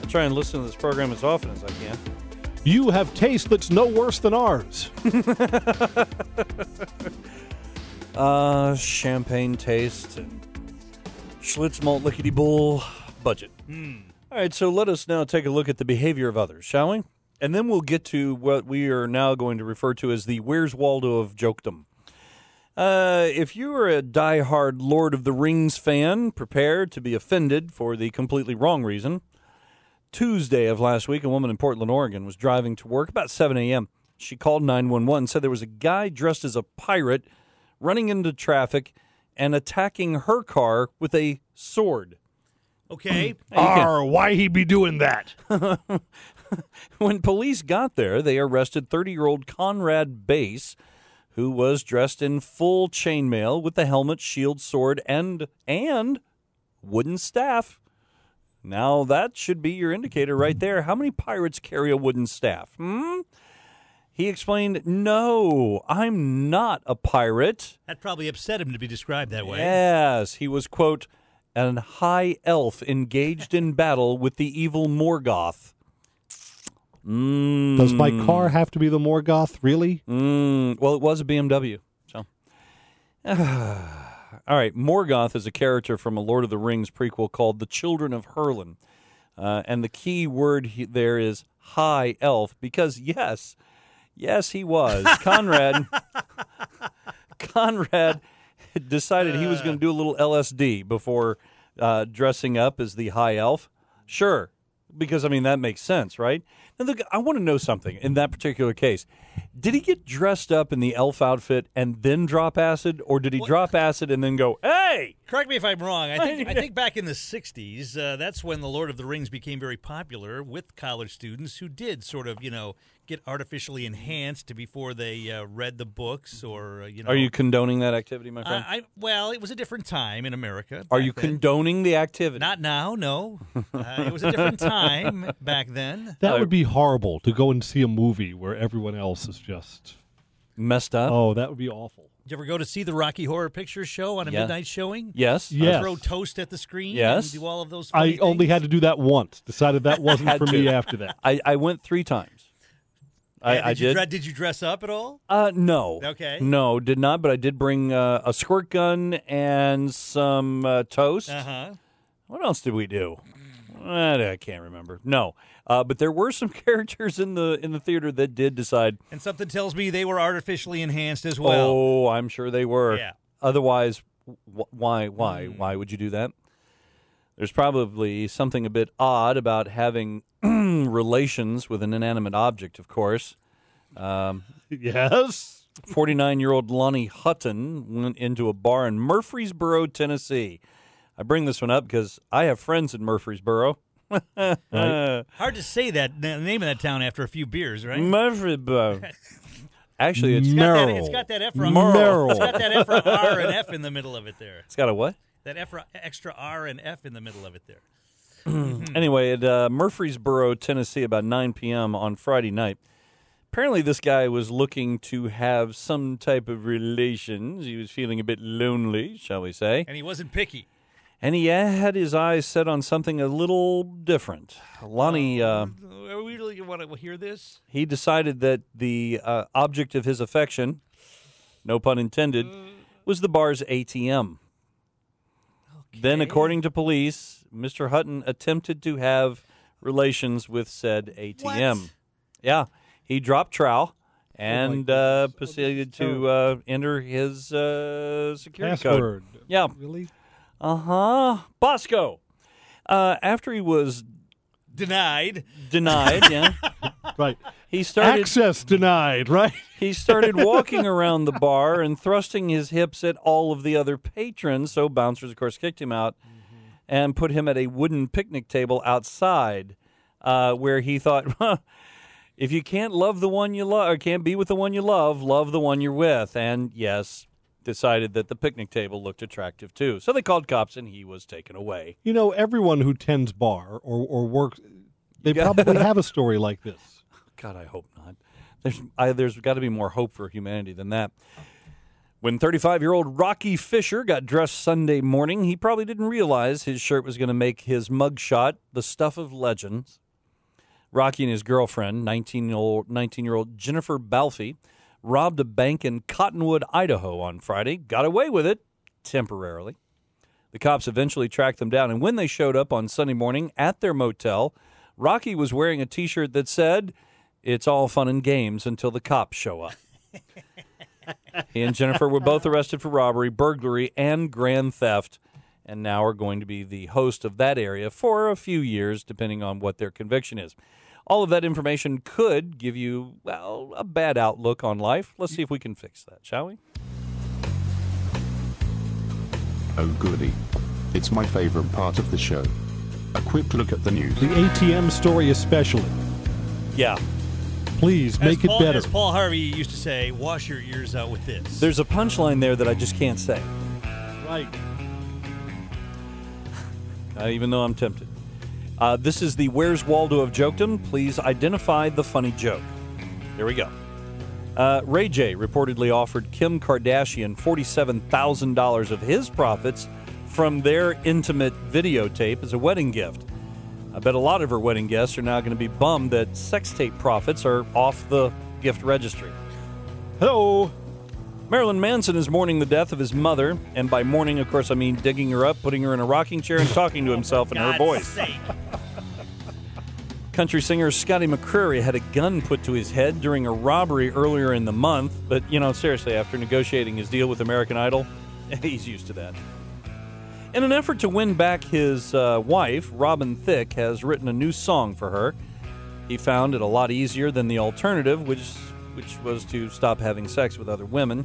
try and listen to this program as often as I can. You have taste that's no worse than ours. Champagne taste and Schlitz malt lickety bull budget. All right, so let us now take a look at the behavior of others, shall we? And then we'll get to what we are now going to refer to as the Where's Waldo of jokedom. If you are a diehard Lord of the Rings fan, prepare to be offended for the completely wrong reason. Tuesday of last week, a woman in Portland, Oregon, was driving to work about 7 a.m. She called 911 and said there was a guy dressed as a pirate running into traffic and attacking her car with a sword. Okay. Why he be doing that? When police got there, they arrested 30-year-old Conrad Bass, who was dressed in full chainmail with the helmet, shield, sword, and wooden staff. Now, that should be your indicator right there. How many pirates carry a wooden staff? He explained, no, I'm not a pirate. That probably upset him to be described that way. Yes, he was, quote, an high elf engaged in battle with the evil Morgoth. Does my car have to be the Morgoth, really? Well, it was a BMW. So, all right, Morgoth is a character from a Lord of the Rings prequel called The Children of Hurlen. And the key word there is high elf because, yes, he was. Conrad decided he was going to do a little LSD before dressing up as the high elf. Sure, because, I mean, that makes sense, right? Now, look, I want to know something in that particular case. Did he get dressed up in the elf outfit and then drop acid, or did he drop acid and then go, hey? Correct me if I'm wrong. I think back in the 60s, that's when The Lord of the Rings became very popular with college students who did sort of, get artificially enhanced before they read the books or, Are you condoning that activity, my friend? Well, it was a different time in America. Are you condoning the activity? Not now, no. It was a different time back then. That would be horrible, to go and see a movie where everyone else is just messed up. Oh, that would be awful. Did you ever go to see the Rocky Horror Picture Show on a midnight showing? Yes. Throw toast at the screen? Yes. And do all of those funny things? only had to do that once. Decided that wasn't for me after that. I went 3 times. I did. Did you dress up at all? No. Okay. No, did not, but I did bring a squirt gun and some toast. Uh-huh. What else did we do? I can't remember. No. But there were some characters in the theater that did decide. And something tells me they were artificially enhanced as well. Oh, I'm sure they were. Yeah. Otherwise, why would you do that? There's probably something a bit odd about having relations with an inanimate object, of course. Yes. 49-year-old Lonnie Hutton went into a bar in Murfreesboro, Tennessee. I bring this one up because I have friends in Murfreesboro. Right. Hard to say the name of that town after a few beers, right? Murfreesboro. Actually, it's it's got that F from Merle. It's got that F from R and F in the middle of it there. It's got a what? That extra R and F in the middle of it there. Anyway, at Murfreesboro, Tennessee, about 9 p.m. on Friday night, apparently this guy was looking to have some type of relations. He was feeling a bit lonely, shall we say. And he wasn't picky. And he had his eyes set on something a little different. Lonnie... Are we really want to hear this? He decided that the object of his affection, no pun intended, was the bar's ATM. Okay. Then, according to police, Mr. Hutton attempted to have relations with said ATM. What? Yeah. He dropped trowel and proceeded to enter his security password. Code. Yeah. Really? Bosco. After he was denied, yeah. Right. He started access denied, right? He started walking around the bar and thrusting his hips at all of the other patrons. So bouncers, of course, kicked him out and put him at a wooden picnic table outside, where he thought, if you can't love the one you love, or can't be with the one you love the one you're with. And yes, decided that the picnic table looked attractive too. So they called cops and he was taken away. You know, everyone who tends bar or works, they probably have a story like this. God, I hope not. There's got to be more hope for humanity than that. When 35-year-old Rocky Fisher got dressed Sunday morning, he probably didn't realize his shirt was going to make his mugshot the stuff of legends. Rocky and his girlfriend, 19-year-old Jennifer Balfe, robbed a bank in Cottonwood, Idaho on Friday. Got away with it, temporarily. The cops eventually tracked them down, and when they showed up on Sunday morning at their motel, Rocky was wearing a T-shirt that said, "It's all fun and games until the cops show up." He and Jennifer were both arrested for robbery, burglary, and grand theft, and now are going to be the host of that area for a few years, depending on what their conviction is. All of that information could give you, well, a bad outlook on life. Let's see if we can fix that, shall we? Oh, goody. It's my favorite part of the show. A quick look at the news. The ATM story especially. Yeah. Please, make it better. As Paul Harvey used to say, wash your ears out with this. There's a punchline there that I just can't say. Right. Even though I'm tempted. This is the Where's Waldo of Jokedom. Please identify the funny joke. Here we go. Ray J reportedly offered Kim Kardashian $47,000 of his profits from their intimate videotape as a wedding gift. I bet a lot of her wedding guests are now going to be bummed that sex tape profits are off the gift registry. Hello. Marilyn Manson is mourning the death of his mother, and by mourning, of course, I mean digging her up, putting her in a rocking chair, and talking to himself in her voice. Country singer Scotty McCreery had a gun put to his head during a robbery earlier in the month, but, seriously, after negotiating his deal with American Idol, he's used to that. In an effort to win back his wife, Robin Thicke has written a new song for her. He found it a lot easier than the alternative, which was to stop having sex with other women.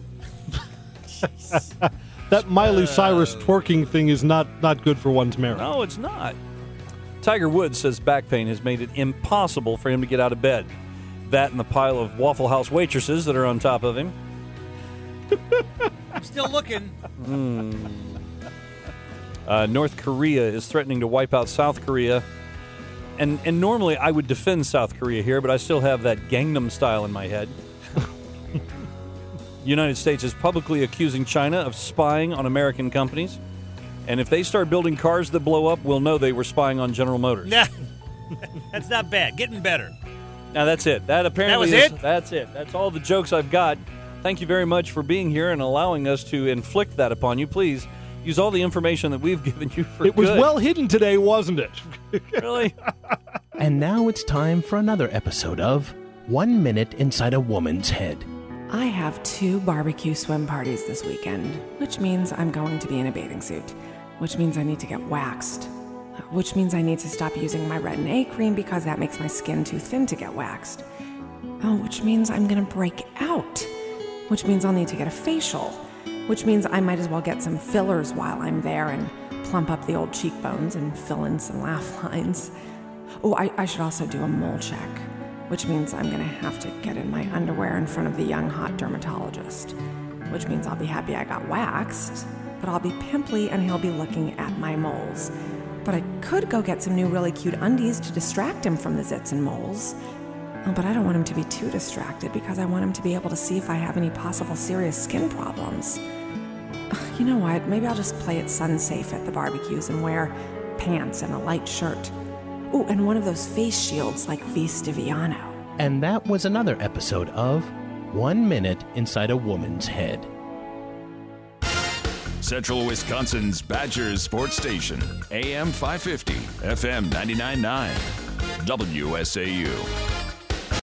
That Miley Cyrus twerking thing is not good for one's marriage. No, it's not. Tiger Woods says back pain has made it impossible for him to get out of bed. That and the pile of Waffle House waitresses that are on top of him. I'm still looking. North Korea is threatening to wipe out South Korea. And normally I would defend South Korea here, but I still have that Gangnam Style in my head. The United States is publicly accusing China of spying on American companies. And if they start building cars that blow up, we'll know they were spying on General Motors. Nah, that's not bad. Getting better. Now that's it. That apparently that was it? That's it. That's all the jokes I've got. Thank you very much for being here and allowing us to inflict that upon you. Please use all the information that we've given you for It was well hidden today, wasn't it? Really? And now it's time for another episode of 1 Minute Inside a Woman's Head. I have 2 barbecue swim parties this weekend, which means I'm going to be in a bathing suit, which means I need to get waxed, which means I need to stop using my Retin-A cream because that makes my skin too thin to get waxed. Oh, which means I'm going to break out, which means I'll need to get a facial, which means I might as well get some fillers while I'm there and plump up the old cheekbones and fill in some laugh lines. Oh, I should also do a mole check, which means I'm going to have to get in my underwear in front of the young, hot dermatologist, which means I'll be happy I got waxed, but I'll be pimply and he'll be looking at my moles. But I could go get some new really cute undies to distract him from the zits and moles. Oh, but I don't want him to be too distracted because I want him to be able to see if I have any possible serious skin problems. You know what? Maybe I'll just play it sun-safe at the barbecues and wear pants and a light shirt. Oh, and one of those face shields like V. Stiviano. And that was another episode of 1 Minute Inside a Woman's Head. Central Wisconsin's Badgers Sports Station, AM 550, FM 99.9, WSAU.